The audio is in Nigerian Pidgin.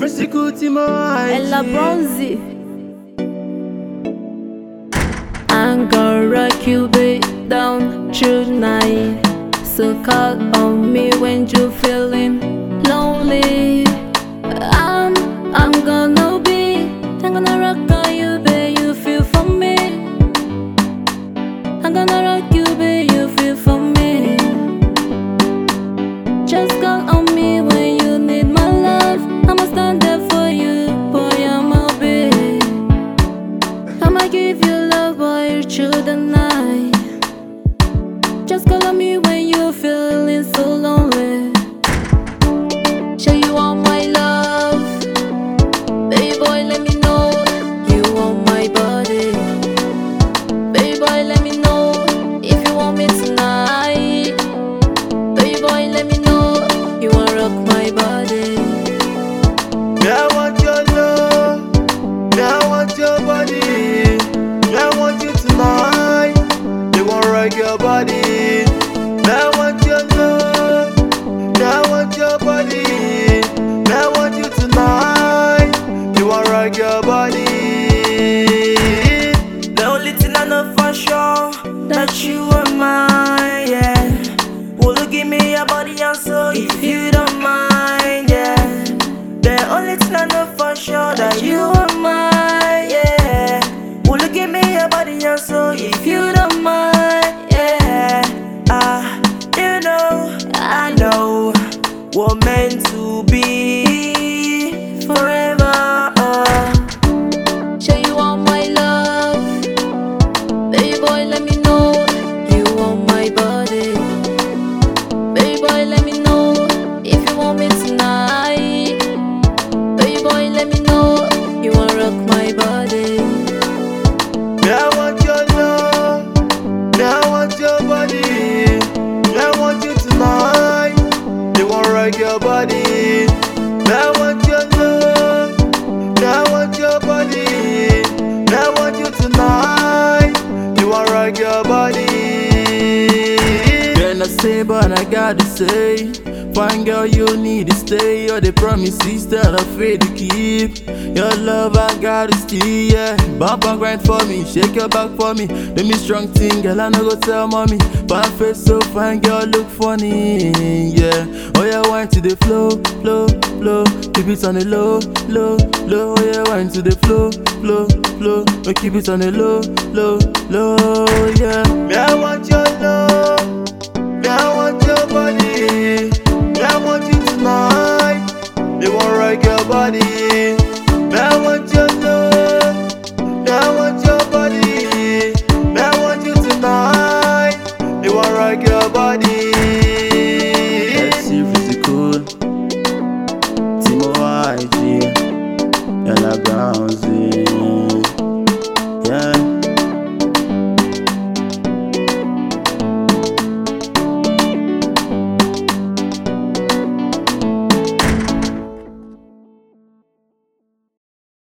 Physical Timo Ella Bronzy. I'm gonna rock you babe down tonight. So call on me when you're feeling lonely. I'm gonna rock on you babe, you feel for me. I'm gonna rock you babe, you feel for me. Just call on me when you need my love. I'ma stand there for you, boy, I'ma be. I'ma give you love, boy, through the night. Just call on me when you're feeling so lonely. Show you want my love, baby boy, let me know you want my body. Baby boy, let me know if you want me tonight. Baby boy, let me know you wanna rock my body. I want your love, I want your body. I want you tonight. They won't rock your body. I want your love, I want your body. I want you tonight. You won't rock your body. The only thing I know for sure that you are mine, yeah. Will you give me your body and soul if you don't mind, yeah. The only thing I know for sure that you are mine, yeah. Will you give me your body and soul if you don't mind, yeah. You know, I know we're meant to be forever. Show you want my love, baby boy, let me know you want my body. Baby boy, let me know if you want me tonight. Baby boy, let me know you wanna rock my body. I want your love, I want your body. I want you tonight. They won't rock your body. I want your love, I want your body. I want you tonight. You won't rock your body. Can I say, but I gotta say, fine girl, you need to stay. All the promises that I'm afraid to keep. Your love, I gotta steal, yeah. Bump and grind for me, shake your back for me. Do me strong thing, girl, I no go tell mommy. But face so fine, girl, look funny, yeah. Oh yeah, wine to the flow, flow, flow. Keep it on the low, low, low. Oh yeah, wine to the flow, flow, flow. Oh, keep it on the low, low, low, yeah. Me, I want your love, me, I want your body. I want you tonight. They won't rock your body. I want your love, I want your body. I want you tonight. They won't rock your body. Let's see physical Timo IG, Ella Bronzy.